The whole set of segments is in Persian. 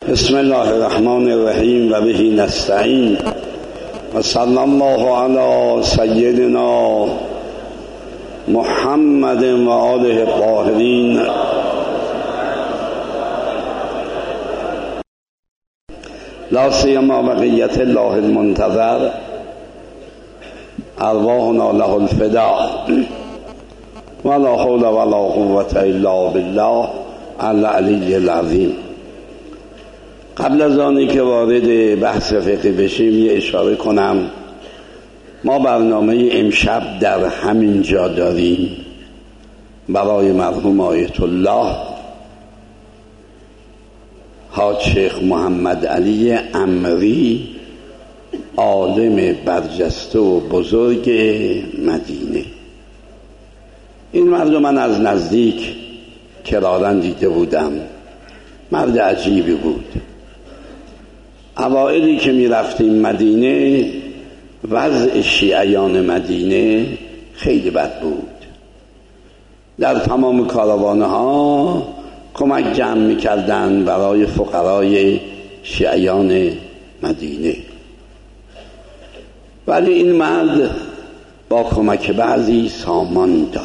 بسم الله الرحمن الرحیم و به نستعین و صلی الله علی سیدنا محمد و آله الطاهرین. لا سیما بقیت الله المنتظر ارواحنا له الفداء ولا حول ولا قوة الا بالله العلی العظیم. قبل از آنی که وارد بحث فقهی بشیم یه اشاره کنم. ما برنامه امشب در همین جا داریم برای مرحوم آیت الله حاج شیخ محمد علی عمری، عالم برجسته و بزرگ مدینه. این مرد من از نزدیک کرارا دیده بودم. مرد عجیبی بود. اوائلی که می رفتیم مدینه وضع شیعیان مدینه خیلی بد بود. در تمام کاروانه ها کمک جمع می کردن برای فقرای شیعیان مدینه، ولی این مرد با کمک بعضی سامان داد.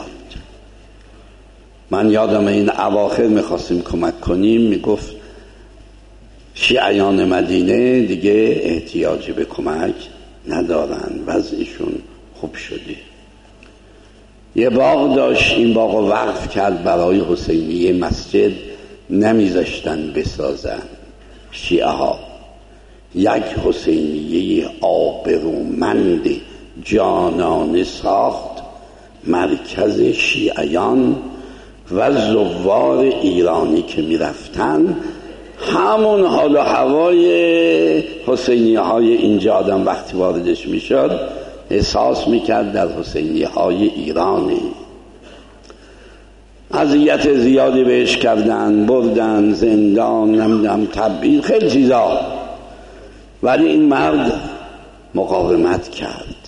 من یادم این اواخر می خواستیم کمک کنیم، می گفت شیعیان مدینه دیگه احتیاجی به کمک ندارن، وضعشون خوب شده. یه باغ داشت، این باغ رو وقف کرد برای حسینیه مسجد، نمیذاشتن بسازن شیعه ها. یک حسینیه آبرومند جانانه ساخت، مرکز شیعیان و زوار ایرانی که میرفتن همون حال و هوای حسینیه های اینجا آدم وقتی واردش میشد احساس میکرد در حسینیه های ایرانی. اذیت زیادی بهش کردن، بردن زندان، نمیدونم تبعید، خیلی چیزا، ولی این مرد مقاومت کرد،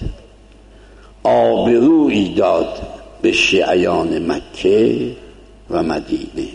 آبرویی داد به شیعیان مکه و مدینه.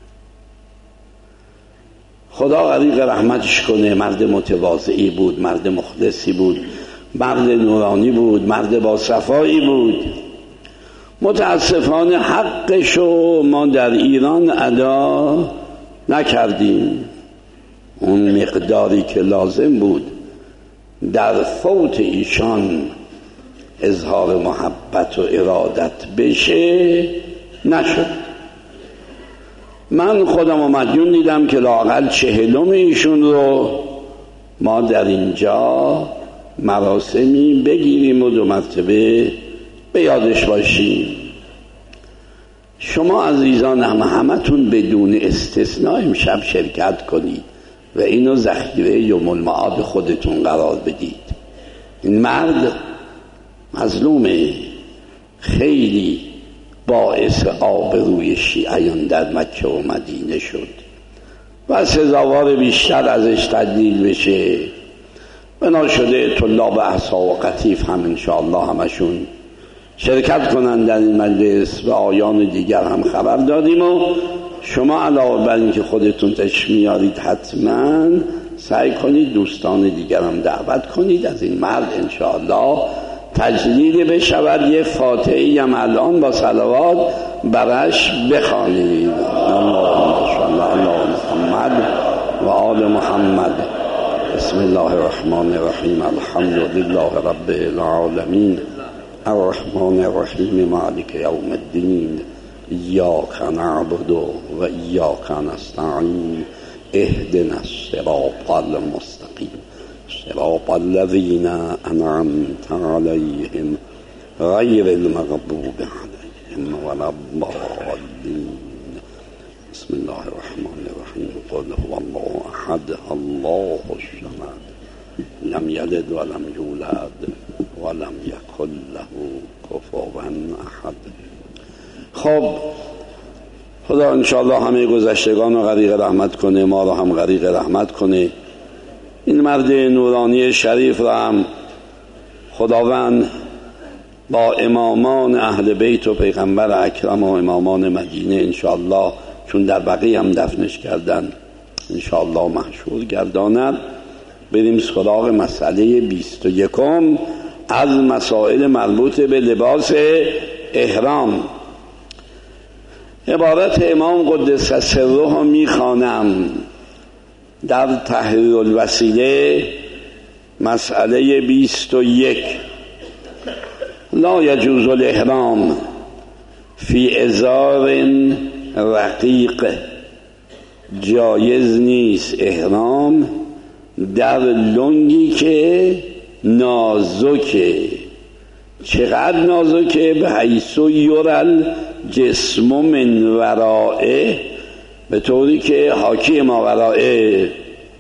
خدا غریق رحمتش کنه. مرد متواضعی بود، مرد مخلصی بود، مرد نورانی بود، مرد با صفایی بود. متاسفانه حقشو ما در ایران ادا نکردیم. اون مقداری که لازم بود در فوت ایشان اظهار محبت و ارادت بشه نشد. من خودم مدیون دیدم که لااقل 40 ایشون رو ما در اینجا مراسمی بگیریم و 2 مرتبه به یادش باشیم. شما عزیزان همتون بدون استثناء امشب شرکت کنید و اینو ذخیره یوم المعاد خودتون قرار بدید. این مرد مظلومه، خیلی باعث آبروی شیعیان در مکه و مدینه شد و سزاوار بیشتر ازش تدلیل بشه. بنا شده طلاب احصا و قطیف هم انشاءالله همشون شرکت کنند در این مجلس و آیان دیگر هم خبر دادیم. و شما علاوه بر این که خودتون تشریف میارید حتما سعی کنید دوستان دیگر هم دعوت کنید از این مرد انشاءالله تجلیل بشود. یه فاتحه‌ای هم الان با صلوات برش بخوانید. اللهم صل علی محمد و آل محمد. بسم الله الرحمن الرحیم. الحمد لله رب العالمین الرحمن الرحیم مالک یوم الدین ایاک نعبد و ایاک نستعین اهدنا الصراط المستقیم صراط الذين أنعمت عليهم غير المغضوب عليهم ولا الضالين. بسم الله الرحمن الرحيم. قل هو الله أحد الله الصمد لم يلد ولم يولد ولم يكن له كفوا أحد. خب خدا انشاءالله همه گذشتگان رو غریق رحمت کنه، ما رو هم غریق رحمت کنه. این مرد نورانی شریف را هم خداوند با امامان اهل بیت و پیغمبر اکرم و امامان مدینه انشاءالله، چون در بقیه هم دفنش کردن، انشاءالله محشور گرداند. بریم سراغ مسئله 21 از مسائل مربوط به لباس احرام. عبارت امام قدس سره میخوانم در تحریر الوسیله مسئله 21. لا یجوز الاحرام فی ازار رقیق، جایز نیست احرام در لنگی که نازکه. چقدر نازکه؟ به حیث یرل جسم من ورائه، به طوری که حاکی ما ورائه.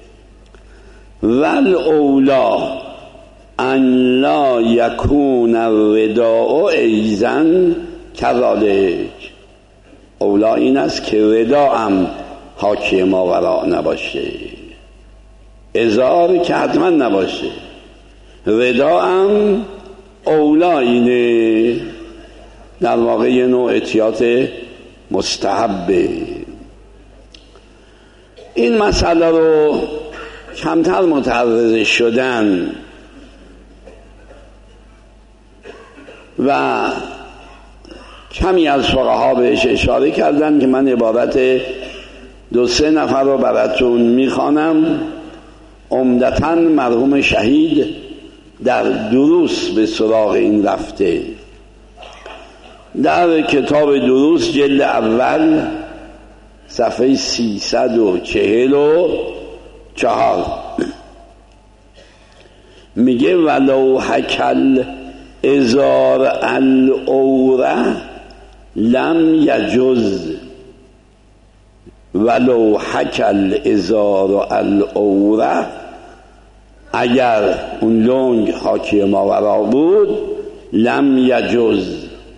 ول اولا ان لا یکون الرداء ایزن کذالک، اولا این است که ردا هم حاکی ما ورا نباشه، ازار که حتما نباشه، ردا هم اولا اینه. در واقع یه نوع احتیاط مستحبه. این مسئله رو کمتر متعرض شدن و کمی از فقها بهش اشاره کردن که من عبارت 2-3 نفر رو براتون میخوانم. عمدتاً مرحوم شهید در دروس به سراغ این رفته. در کتاب دروس جلد اول صفحه 344 میگه ولو حکل ازار العوره لم یجوز، ولو حکل ازار العوره، اگر اون لنگ حاکی ماورا بود لم یجوز.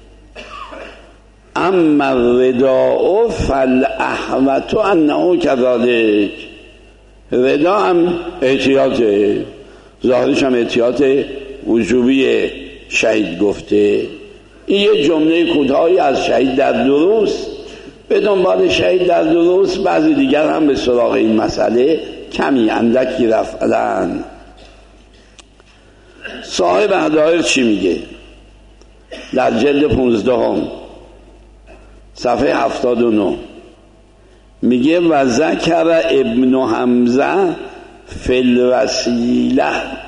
اما الرداء فالاحوط انه کذالک، ردا هم احتیاطه، ظاهرش هم احتیاط وجوبی شهید گفته. این یه جمله کوتاهی از شهید در دروس. به دنبال شهید در دروس بعضی دیگر هم به سراغ این مسئله کمی اندکی رفتن. صاحب هدایق چی میگه؟ در جلد 15 صفحه 79 میگه و ذکر ابن حمزه فی الوسیله.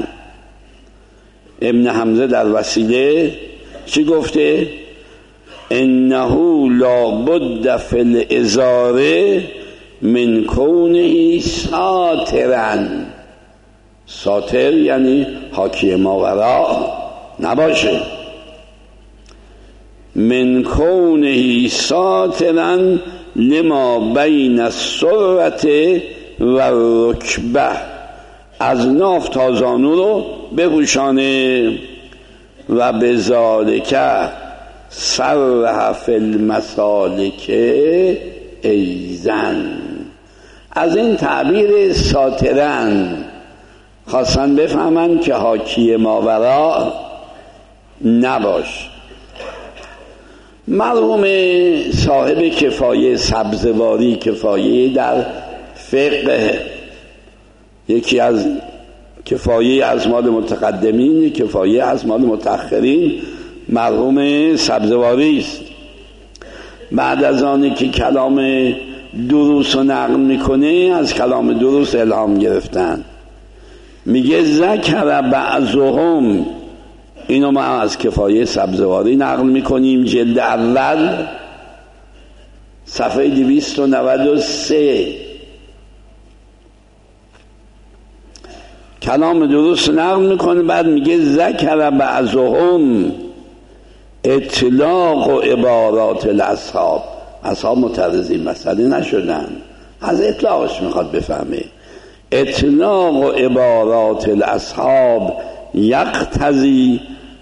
ابن حمزه در وسیله چی گفته؟ انه لا بد فی الازار من کونه ساترا، ساتر یعنی حاکی ماورا نباشه، من کونه ساترا لما بین السرة و رکبه، از ناف تا زانو رو بپوشانه. و بذالک صرح فی المسالک ایزن، از این تعبیر ساترن خواستن بفهمن که حاکی ماورا نباش. مرحوم صاحب کفایه سبزواری، کفایه در فقه، یکی از کفایه از مال متقدمین، کفایه از مال متأخرین، مرحوم سبزواری است. بعد از آنی که کلام دروس رو نقل میکنه از کلام دروس الهام گرفتن. میگه ذکر بعضهم، اینو ما از کفایه سبزواری نقل میکنیم جلد اول صفحه 293. کلام درست نقل میکنه، بعد میگه ذکر بعضهم اطلاق و عبارات الاصحاب. اصحاب متعرض این مسئله نشدن، از اطلاقش میخواد بفهمه. اطلاق و عبارات الاصحاب یقتضی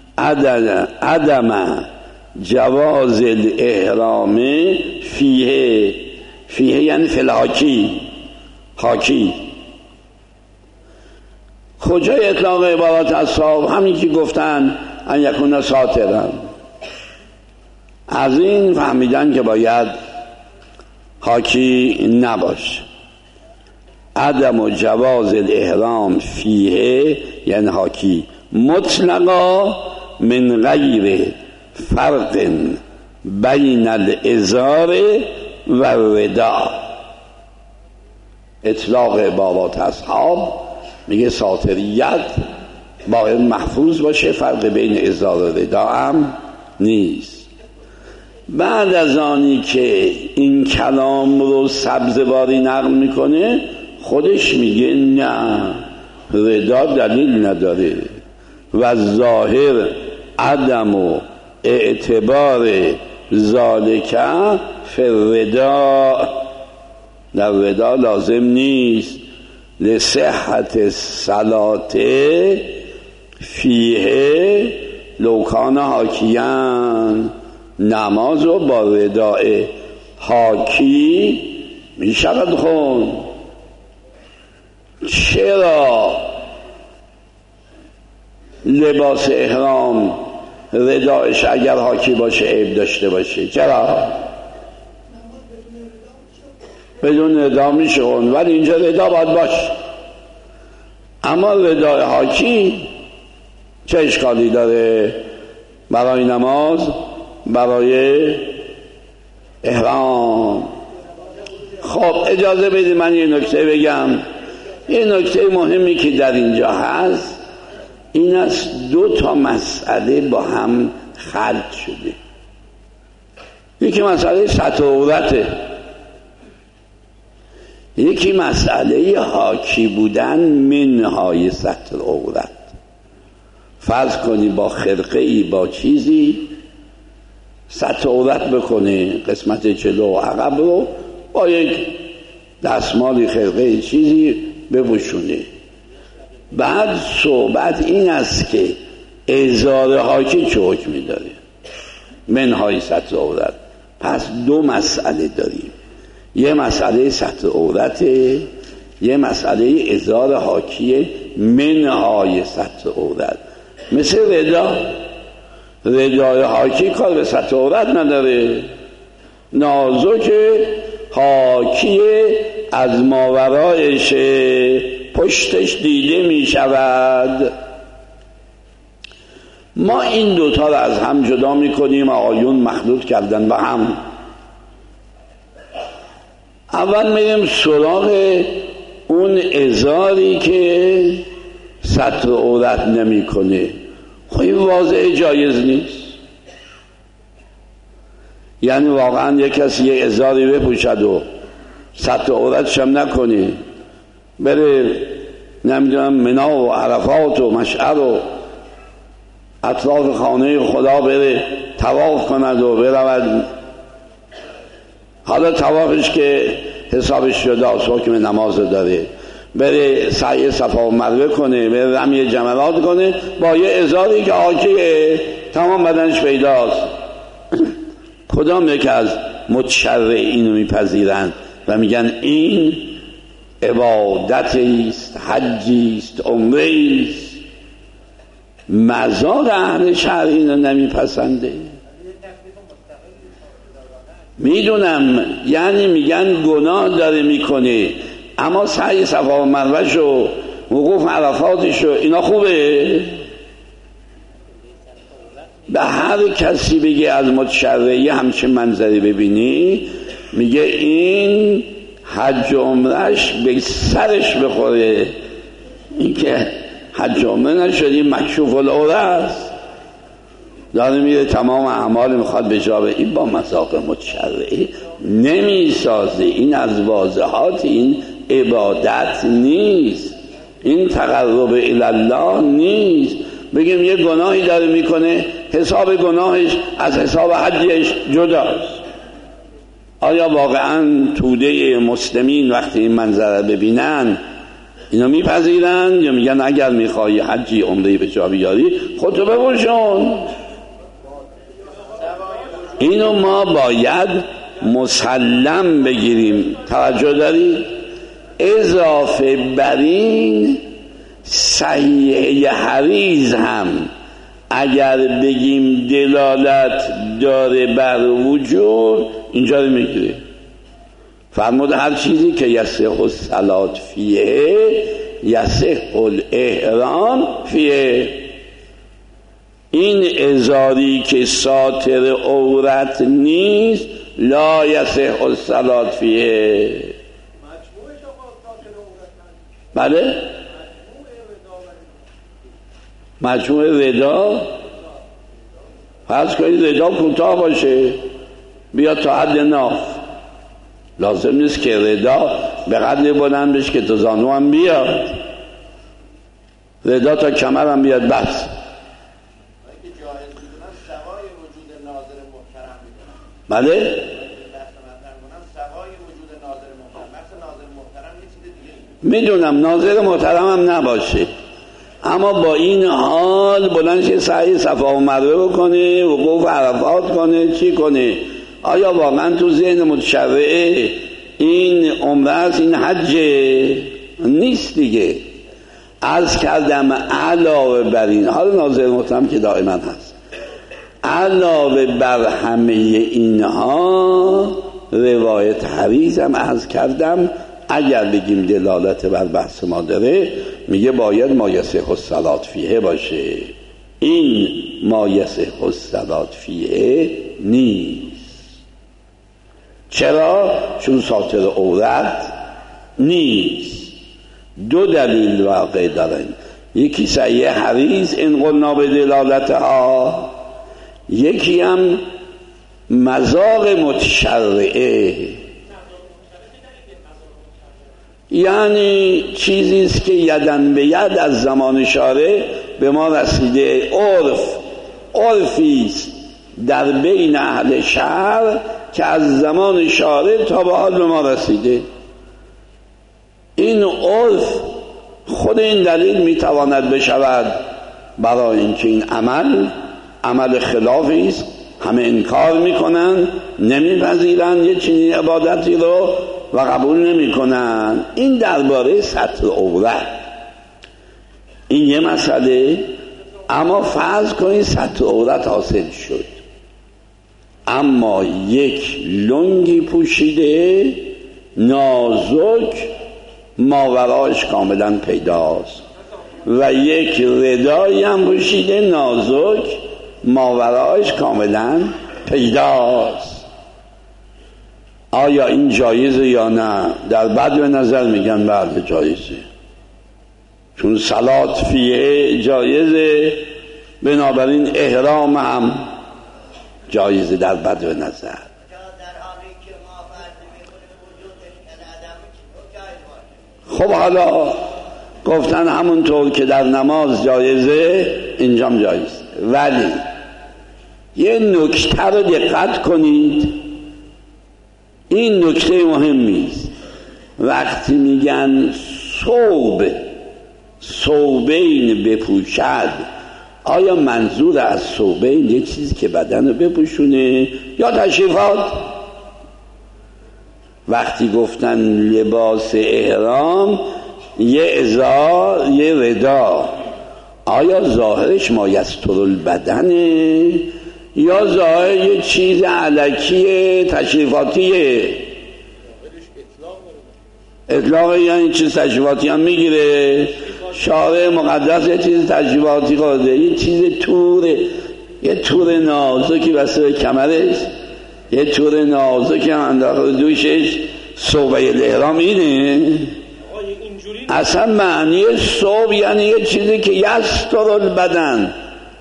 عدم جواز الاحرام فیه یعنی فی الحاکی، حاکی. کجای اطلاق عبارات اصحاب؟ همین که گفتن ان یکون ساترن، از این فهمیدن که باید حاکی نباش. عدم و جواز الاحرام فیه یعنی حاکی مطلقا من غیر فرق بین الازار و الرداء. اطلاق عبارات اصحاب میگه ساتریت باید محفوظ باشه، فرق بین ازار و رداء هم نیست. بعد از آنی که این کلام رو سبزواری نقل میکنه خودش میگه نه، ردا دلیل نداره و ظاهر عدم و اعتبار ذالکه فی الردا، در ردا لازم نیست. لصحت الصلاة فیه لو کان حاکیان، نماز رو با رداء حاکی می شود خون. چرا لباس احرام رداءش اگر حاکی باشه عیب داشته باشه؟ چرا؟ بدون ردا میشه خون، ولی اینجا ردا باید باشه. اما رداء حاکی چه اشکالی داره برای نماز، برای احرام؟ خب اجازه بدید من یه نکته بگم. یه نکته مهمی که در اینجا هست این است، دو تا مسئله با هم خلط شده. یکی مسئله سطر عورته، یکی مسئله حاکی بودن منهای سطر عورت. فرض کنی با خرقه ای با چیزی سطر عورت بکنه، قسمت جلو و عقب رو با یک دستمالی خرقه چیزی بپوشونه. بعد صحبت این است که ازار حاکی چه حکمی داره منهای سطر عورت. پس دو مسئله داریم، یه مسئله سطر عورته، یه مسئله ازار حاکی منهای سطر عورت. مثل ردای حاکی کار به سطر عورت نداره، نازک حاکی از ماورایش پشتش دیده می شود. ما این دوتا رو از هم جدا می کنیم، آقایون مخلوط کردن با هم. اول میریم سراغ اون ازاری که سطر عورت نمی کنه. خب این واضح جایز نیست. یعنی واقعا یک کسی یه ازاری بپوشد و سطر عورتش هم نکنه، بره نمیدونم منا و عرفات و مشعر و اطراف خانه خدا بره طواف کند و برود. حالا طوافش که حسابش شده است، حکم نماز داره، بره سعی صفا و مروه کنه، بره رمی جمرات کنه با یه ازاری که حاکیه، تمام بدنش پیداست. کدام یک از متشرعین رو میپذیرند و میگن این عبادتی است، حجی است، عمره است؟ مزاق اهل شرع اینو نمیپسنده. میدونم، یعنی میگن گناه داره میکنه، اما سعی صفا و مروهش و وقوف عرفاتش و اینا خوبه. به هر کسی بگه از متشرعی همچین منظری ببینی، میگه این حج و عمرش به سرش بخوره. این که حج و عمره نشدی مکشوف العوره است، داره میره تمام اعمال میخواد به جا. این با مذاق متشرعی نمیسازه. این از واضحات این عبادت نیست، این تقرب الالله نیست. بگیم یه گناهی داره میکنه، حساب گناهش از حساب حجش جداست. آیا واقعا توده مسلمین وقتی این منظره ببینن اینو میپذیرن یا میگن اگر میخوایی حجی عمره به جا بیاری خودتو بپوشون؟ اینو ما باید مسلم بگیریم. توجه دارید؟ اضافه بر این صحیحه حریز هم اگر بگیم دلالت داره بر وجوب، اینجا رو میگیره. فرمود هر چیزی که یصح الصلاة فیه یصح الاحرام فیه. این ازاری که ساتر عورت نیست لا یصح الصلاة فیه. بله مجموع ردا فرض کنید ردا کوتاه باشه بیا تا حد ناف، لازم نیست که ردا به قدر بلند بشه که تو زانو هم بیاد، ردا تا کمر هم بیاد بس. بله میدونم ناظر محترم هم نباشه، اما با این حال بلندش سعی صفا و مروه بکنه، وقوف عرفات کنه، چی کنه؟ آیا واقعا تو ذهن متشرعه این عمره است، این حجه؟ نیست دیگه. عرض کردم علاوه بر این، حالا ناظر محترم که دائما هست، علاوه بر همه اینها روایت حدیث هم عرض کردم اگر بگیم دلالت بر بحث ما داره، میگه باید ما یصح الصلاة فیه باشه. این ما یصح الصلاة فیه نیست. چرا؟ چون ساتر عورت نیست. دو دلیل واقع دارن، یکی صحیح حدیث این قلنا به دلالتها، یکی هم مذاق متشرعه، یعنی چیزی است که یدن به ید از زمان شارع به ما رسیده، عرفی است در بین اهل شهر که از زمان شارع تا به حال به ما رسیده. این عرف خود این دلیل میتواند بشود برای اینکه این عمل خلافی است، همه انکار میکنن، نمیپذیرن یه چنین عبادتی رو و قبول نمیکنن. این درباره سطر عورت این یه مسئله. اما فرض کنید سطر عورت حاصل شد، اما یک لنگی پوشیده نازک ماوراش کاملا پیداست و یک ردایی هم پوشیده نازک ماوراش کاملا پیداست. آیا این جایزه یا نه؟ در بعد به نظر میگن بله جایزه، چون صلات فیه جایزه، بنابراین احرام هم جایزه در بعد به نظر. خب حالا گفتن همونطور که در نماز جایزه اینجام جایزه، ولی یه نکته رو دقت کنید، این نکته مهمی است. وقتی میگن ثوبین بپوشد، آیا منظور از ثوبین یه چیزی که بدن رو بپوشونه یا تشریفات؟ وقتی گفتن لباس احرام یه ازار یه ردا، آیا ظاهرش ما یستر البدنه یا ظاهر یه چیز علکیه تشریفاتیه؟ اطلاق یعنی چیز تشریفاتی هم میگیره، شارع مقدس یه چیز تشریفاتی قرده، یه چیز توره، یه تور نازکی بسته به کمرش، یه تور نازکی هم انداخته دوشش، ثوبه الاحرام اینه. اصلا معنی ثوب یعنی یه چیزی که یستر البدن.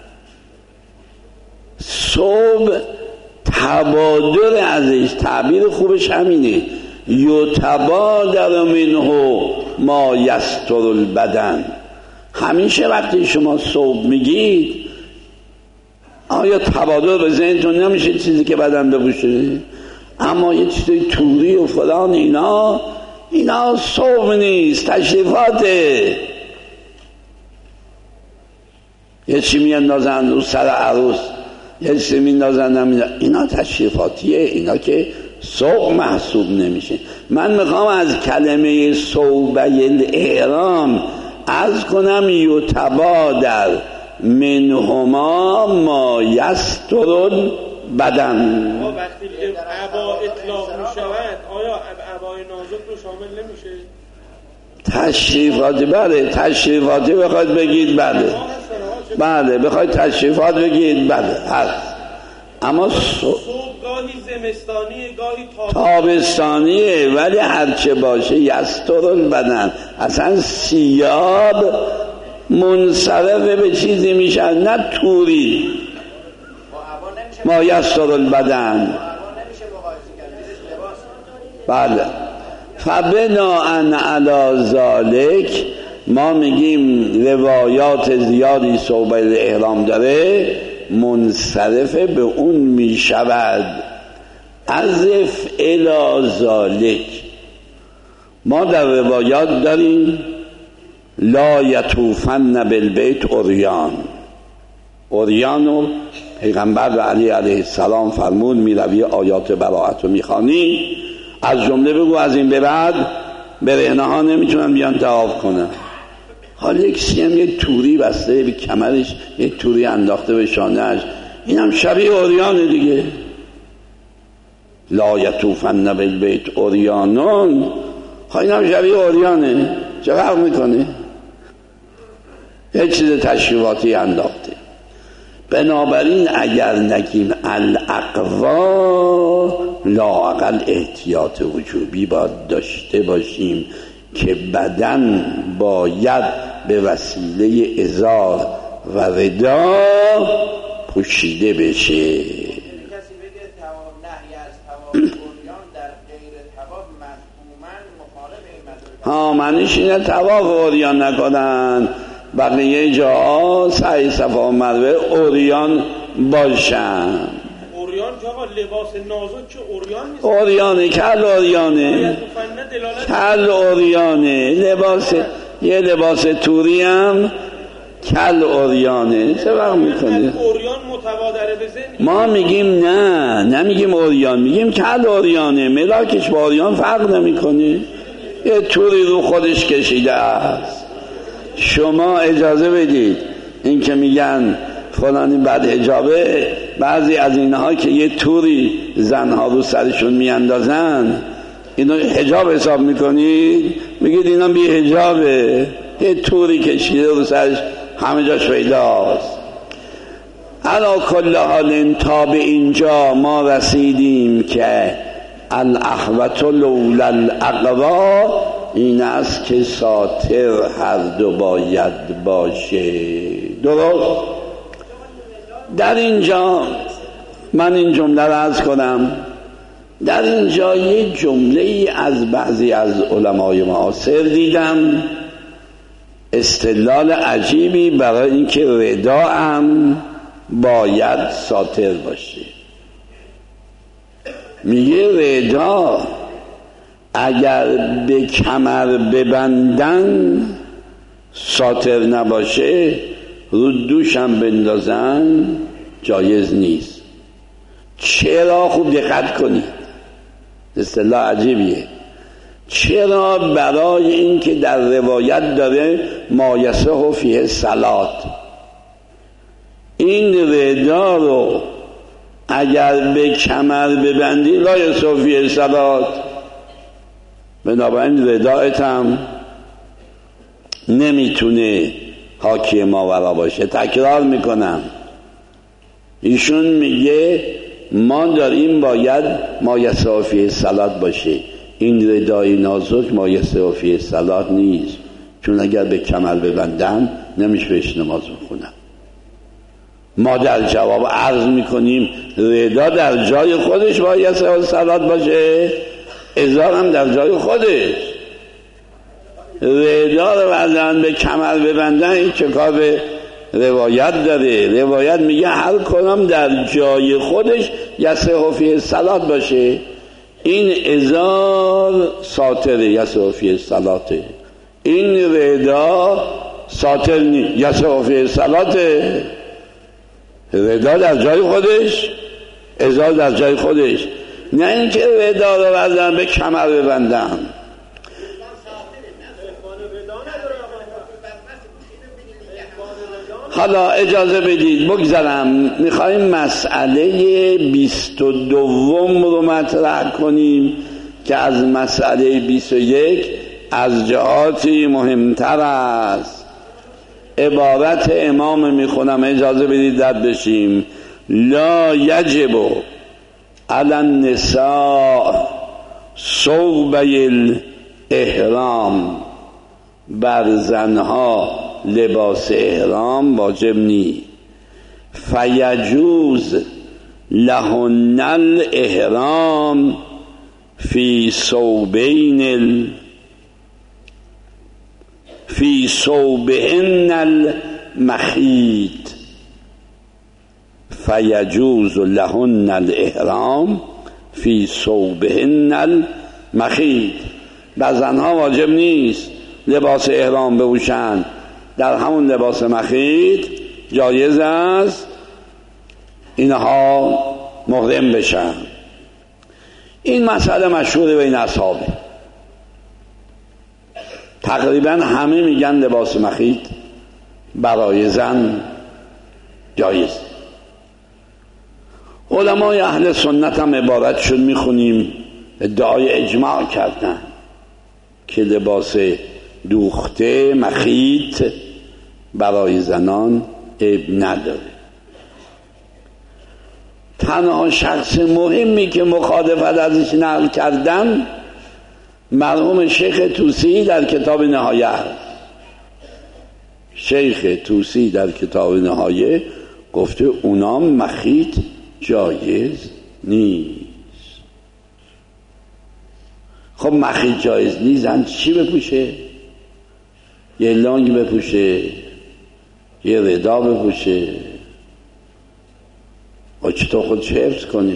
ثوب تبادر ازش، تعبیر خوبش همینه، یتبادر منه ما یستر البدن. همیشه وقتی شما ثوب میگید آیا تبادر به ذهنتون نمیشه چیزی که بدن بپوشه؟ اما یه چیزی توری و فلان اینا ثوب نیست، تشریفاته. یه چی میاندازن رو سر عروس، یه چی میاندازن، اینا تشریفاتیه، اینا که ثوب محسوب نمیشه. من میخوام از کلمه ثوبه الاحرام عرض کنم یتبادر منهما ما یستر بدن. وقتی عبا اطلاق می شود آیا عبای نازک رو شامل نمیشه؟ تشریفاتی، بله تشریفاتی بخواید بگید بله، بله بخواید تشریفات بگید بله هست، اما صبح گاهی زمستانی گاهی تابستانیه، ولی هرچه باشه یسترال بدن. اصلا ثیاب منصرف به چیزی میشن، نه توری. ما یسترال بدن، بله. فبناءً علی ذالک ما میگیم روایات زیادی صحبه احرام داره، منصرف به اون میشود. عزف الی ذالک ما در روایات داریم لا یطوفن بالبیت عریان. عریانو پیغمبر علی علیه السلام فرمود میروی آیات براءت رو میخوانی، از جمله بگو از این به بعد برهنه ها نمیتونن بیان طواف کنن. حالا یکی هم یک توری بسته به کمرش، یک توری انداخته به شانهش، این هم شبیه عریانه دیگه. لا یطوفن بالبیت عریانون، این هم شبیه عریانه، چه فرق میکنه؟ یک چیز تشریفاتی انداخته. بنابراین اگر نگیم الاقوا، لااقل احتیاط وجوبی باید داشته باشیم که بدن باید به وسیله ازار و ردا پوشیده بشه. کسی بگه نهی از طواف عریان در غیر طواف مفهوماً مخالف این مطلب. معنیش اینه طواف عریان نکنن، بقیه جا سعی صفا و مروه عریان باشن. عریان که آقا لباس نازک که عریان نیست، عریانه، کل عریانه، کل عریانه، لباس یه لباس توری هم کل عریانه. چه وقت میکنه؟ عریان متبادره به ذهن. ما میگیم نه، نمیگیم عریان، میگیم کل عریانه، ملاکش با عریان فرق نمیکنه، یه توری رو خودش کشیده است. شما اجازه بدید این که میگن فلانی بد حجابه، بعضی از اینها که یه توری زنها رو سرشون میاندازن اینو حجاب حساب میکنید؟ میگید اینا بی حجابه، یه توری کشیده رو سرش همه جاش پیداست. علا کل حال تا به اینجا ما رسیدیم که الاحوت لولا الاقوا این است که ساتر هر دو باید باشه. درست؟ در اینجا من این جمله را عرض کنم، در اینجا یه جمله از بعضی از علمای معاصر دیدم، استدلال عجیبی برای اینکه ردا هم باید ساتر باشه. میگه ردا اگر به کمر ببندن ساتر نباشه، رو دوشم بندازن جایز نیست. چرا؟ خوب دقت کنید، اصطلاح عجیبیه. چرا؟ برای اینکه در روایت داره ما یصح فیه صلات، این ردا رو اگر به کمر ببندی لا یصح فیه صلات، بنابراین ردایت هم نمیتونه حاکی ماورا باشه. تکرار میکنم، ایشون میگه ما داریم باید ما یصح فیه صلات باشه، این ردای نازک ما یصح فیه صلات نیست، چون اگر به کمر ببندن نمیشه بهش نماز بخونن. ما در جواب عرض میکنیم ردا در جای خودش ما یصح صلات باشه، ازار هم در جای خودش. ردا رو بردن به کمر ببندن این چه کار به روایت داره؟ روایت میگه هر کدام در جای خودش یصح فیه صلات باشه. این ازار ساتره، یصح فیه صلاته. این ردا ساتر نیست، یصح فیه صلاته. ردا در جای خودش، ازار در جای خودش، نه اینکه ردا رو بردن به کمر ببندن. حالا اجازه بدید بگذارم، میخوایم مسئله 22 رو مطرح کنیم که از مسئله 21 از جهاتی مهمتر است. عبارت امام میخونم، اجازه بدید رد بشیم. لا یجب علی النساء ثوبی الاحرام، بر زنها لباس احرام واجب نی. فیجوز لهن الاحرام فی ثوبین فی ثوبهن المخیط، فیجوز لهن الاحرام فی ثوبهن المخیط. بر زنها واجب نیست لباس احرام بپوشند، در همون لباس مخیط جایز است اینها محرم بشن. این مسئله مشهور بین اصحابه، تقریبا همه میگن لباس مخیط برای زن جایز. علمای اهل سنت هم عبارت شد میخونیم ادعای اجماع کردن که لباس دوخته مخیط برای زنان عیب نداره. تنها شخص مهمی که مخالفت ازش نقل کردن مرحوم شیخ طوسی در کتاب نهایه است. شیخ طوسی در کتاب نهایه گفته اونام مخیط جایز نیست. خب مخیط جایز نیست، زن چی بپوشه؟ یه لنگ بپوشه، یه ردا بپوشه، و چطور خودش حفظ کنه؟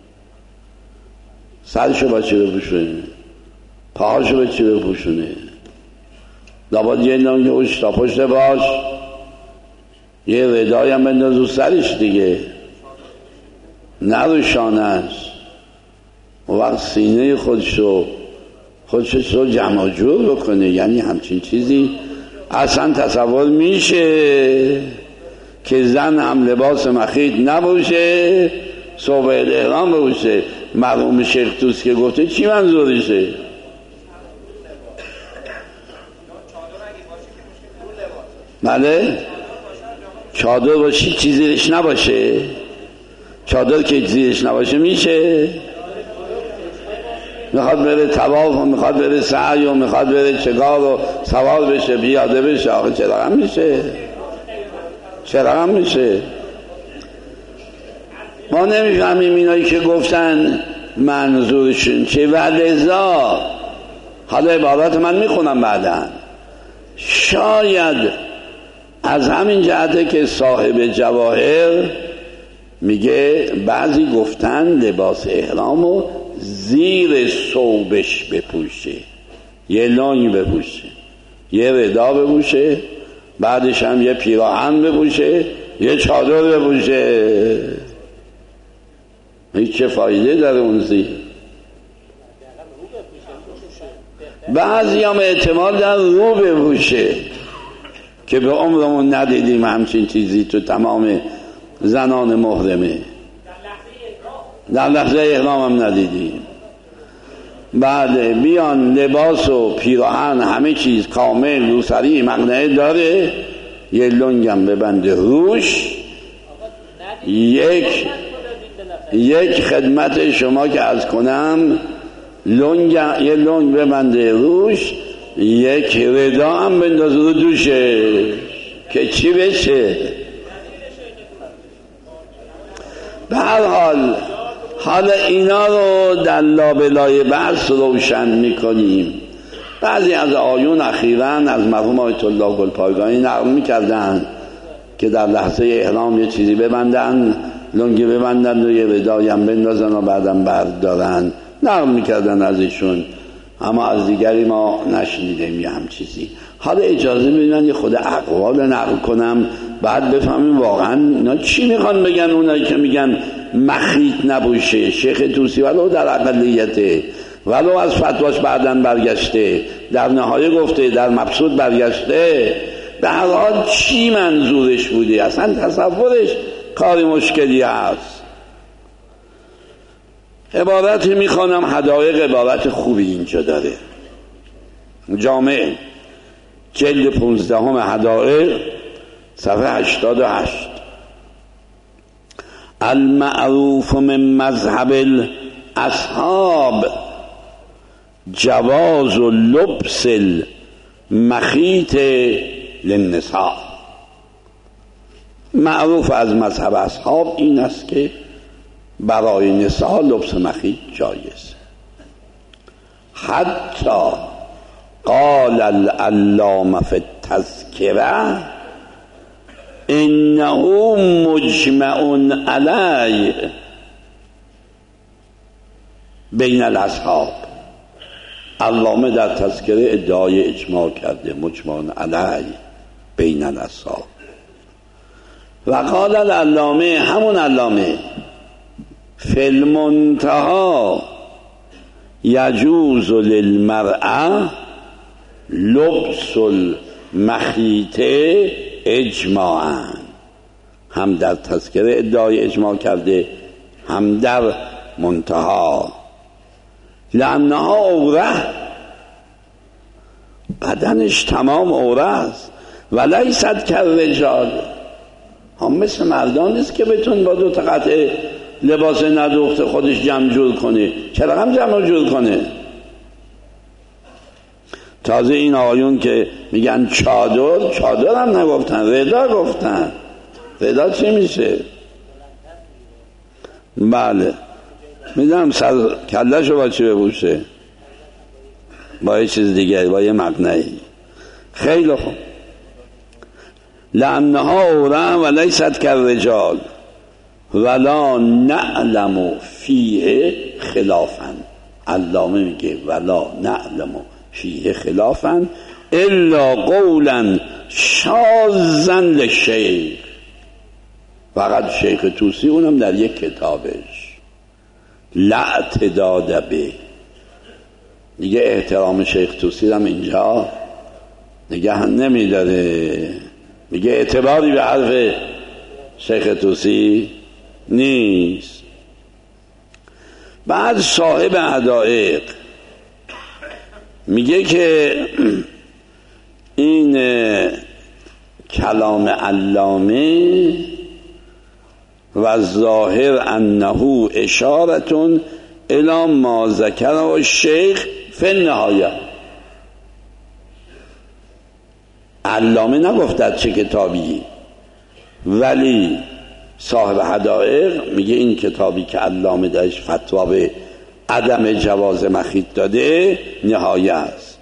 سرشو با چی بپوشونه؟ پاهاشو به چی بپوشونه؟ لابد یه لنگ اوشتا پشت باش، یه ردایی هم بنداز رو سرش دیگه، نه رو شانه‌اش. و وقت سینه خودش رو جمع جور بکنه. یعنی همچین چیزی اصلا تصور میشه که زن هم لباس مخیط نبوشه، ثوب الاحرام بپوشه؟ مرحوم شیخ طوسی که گفته چی منظورشه؟ بله، چادر باشی چی زیرش نباشه؟ چادر که زیرش نباشه میشه؟ میخواد بره طواف و میخواد بره سعی و میخواد بره چکار و سوار بشه بیاده بشه، آخه چرا هم میشه؟ چرا هم میشه؟ ما نمیفهمیم اینایی که گفتن منظورشون چه. ولذا حالا عبارات من میخونم بعدن، شاید از همین جهته که صاحب جواهر میگه بعضی گفتن لباس احرامو زیر ثوبش بپوشه، یه لنگ بپوشه، یه ردا بپوشه، بعدش هم یه پیراهن بپوشه، یه چادر بپوشه. هیچ چه فایده داره اون زیر؟ بعضی هم احتمال در رو بپوشه که به عمرمون ندیدیم همچین چیزی تو تمام زنان محرمه، در لحظه احرام هم ندیدیم. بعد بیان لباس و پیراهن همه چیز کامل روسری مقنعه داره، یه لنگم ببنده روش. یک خدمت شما که از کنم، یه لنگ ببنده روش، یک ردا هم بنداز رو دوشه که چی بشه. به هر حال حالا اینا رو در لابلای بحث روشن میکنیم. بعضی از آیون اخیراً از مرحوم آیت الله گلپایگانی نقل میکردن که در لحظه احرام یه چیزی ببندن، لنگی ببندن و یه ردایی هم بندازن و بعدم بردارن، نقل میکردن از ایشون، اما از دیگری ما نشنیدیم یه هم چیزی. حالا اجازه بدید من یه خود اقوال نقل کنم، بعد بفهمیم واقعا اینا چی میخوان بگن. اونایی که میگن مخیط نبوشه، شیخ طوسی ولو در اقلیته، ولو از فتواش بعدن برگشته، در نهایه گفته، در مبسوط برگشته، به هر حال چی منظورش بوده، اصلا تصورش کاری مشکلی هست. عبارت میخوانم، حدایق عبارت خوبی اینجا داره. جامع جلد 15 حدایق صفحه 88. المعروف من مذهب الاصحاب جواز لبس المخیط للنساء. معروف از مذهب اصحاب این است که برای نساء لبس مخیط جایز. حتی قال العلامه فی التذکره انه مجمع علیه بین الاصحاب. علامه در تذکره ادعای اجماع کرده، مجمع علیه بین الاصحاب. و قال العلامه، همون علامه، فی المنتهی یجوز للمرأة لبس المخیط اجماعا. هم در تذکره ادعای اجماع کرده، هم در منتهی. لانها عوره، بدنش تمام عوره است. و لیست کالرجال، هم مثل مردان نیست که بتون با 2 قطعه لباس ندوخته خودش جمع جور کنه. چرا هم جمع جور کنه؟ تازه این آقایون که میگن چادر هم نگفتن، ردا گفتن. ردا چی میشه؟ بله میدونم سر کلهشو با چی بپوشه؟ با یه چیز دیگه، با یه مقنعی. خیلی خوب. لانها عوره و لیست کالرجال ولا نعلم فیه خلافا. علامه میگه ولا نعلم فیه خلافا الا قولا شاذا للشیخ. فقط شیخ طوسی، اونم در یک کتابش، لا اعتداد به، دیگه احترام شیخ طوسی هم اینجا نگه نمیداره، میگه اعتباری به حرف شیخ طوسی نیست. بعد صاحب حدایق میگه که این کلام علامه و ظاهر انه اشارتون الی ما ذکر و شیخ فی النهایه. علامه نگفت در چه کتابی، ولی صاحب حدایق میگه این کتابی که علامه درش فتوا به عدم جواز مخیط داده نهایه است.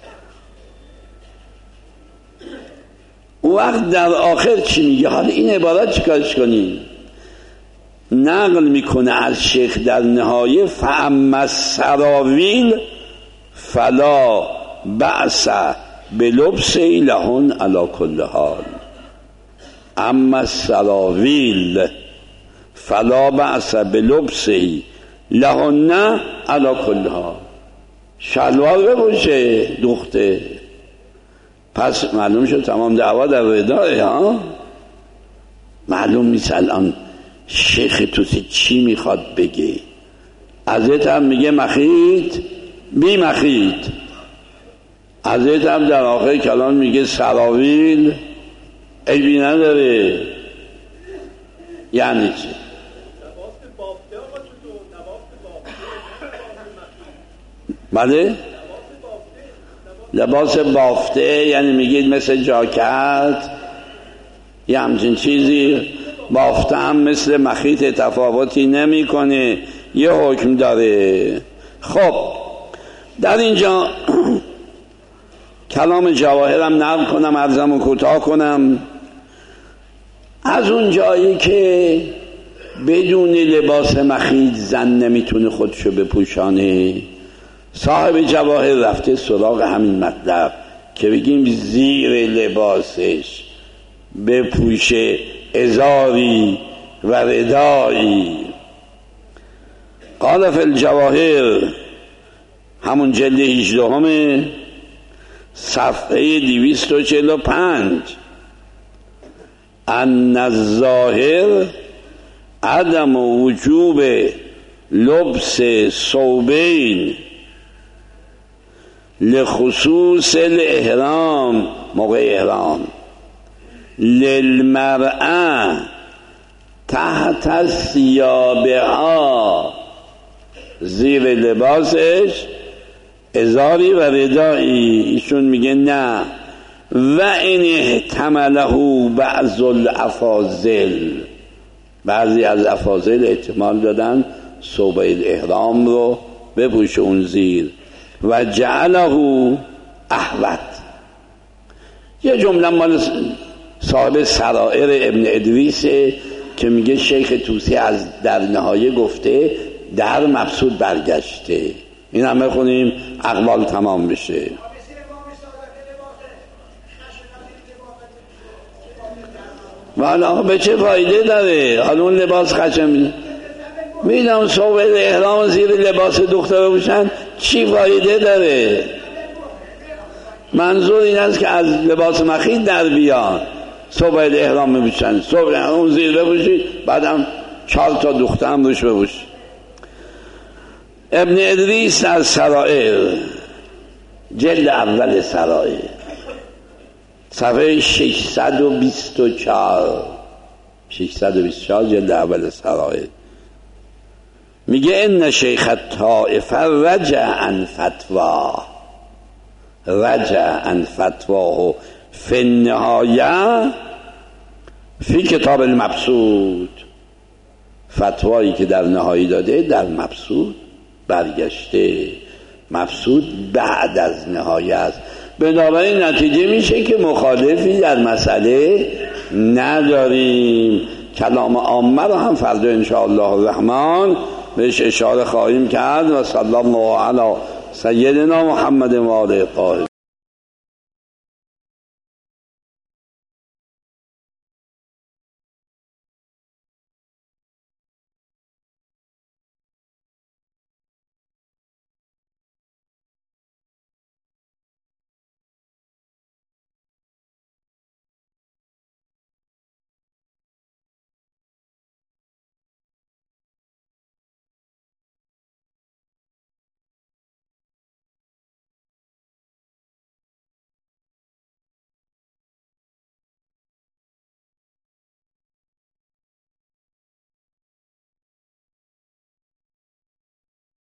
اون وقت در آخر چی میگه؟ حالا این عبارت چیکارش کنیم؟ نقل میکنه از شیخ در نهایه فاما السراویل فلا بأس بلبس لهن علی کل حال. اما السراویل فلا بأس بلبس لهن علی کل حال. شلوار بپوشه دختر. پس معلوم شد تمام دعوا در رداه. ها معلوم نیست الان شیخ توسی چی میخواد بگه. ازت هم میگه مخیط بی مخیط، ازت هم در آخر کلام میگه سراویل عیبی نداره. یعنی چی؟ بله لباس بافته، یعنی میگید مثل جاکت یه همچین چیزی. بافته هم مثل مخیط تفاوتی نمیکنه، یه حکم داره. خب در اینجا کلام جواهرم نقل کنم، عرضم و کوتاه کنم. از اون جایی که بدون لباس مخیط زن نمیتونه خودشو بپوشانه، صاحب جواهر رفته سراغ همین مطلب که بگیم زیر لباسش بپوشه ازاری و ردایی. قال فی الجواهر، همون جلد 18 صفحه 245، ان الظاهر عدم وجوب لبس ثوبین لخصوص الاحرام موقع احرام للمرأة تحت ثیابها زیر لباسش ازاری و ردایی. ایشون میگه نه و این احتمله بعض الافاضل، بعضی از افاضل احتمال دادن ثوب الاحرام رو بپوشه اون زیر و جعله احوط. یه جمله مال صاحب سرائر ابن ادریسه که میگه شیخ طوسی از در نهایه گفته در مبسوط برگشته. این همه خونیم اقوال تمام بشه. والا به چه فایده داره؟ حالا اون لباس خشم میدم صوب احرام زیر لباس دختر بوشن چی فایده داره؟ منظور این است که از لباس مخیط در بیان صوب احرام میبوشن، صوب اون زیر بپوشید بعدم 4 تا دختر هم روش بپوشید. ابن ادریس از سرائر جلد اول سرائر صفحه 624 جلد اول سرائر میگه ان شیخ الطائفه رجع عن فتواه فی النهایه فی کتاب المبسوط. فتوایی که در نهایی داده در مبسوط برگشته. مبسوط بعد از نهایه است. بنابراین نتیجه میشه که مخالفی در مسئله نداریم. کلام عامه رو هم فردا انشاءالله الرحمن بهش اشاره خواهیم کرد. و صلی الله علی سیدنا محمد و آله الطاهرین.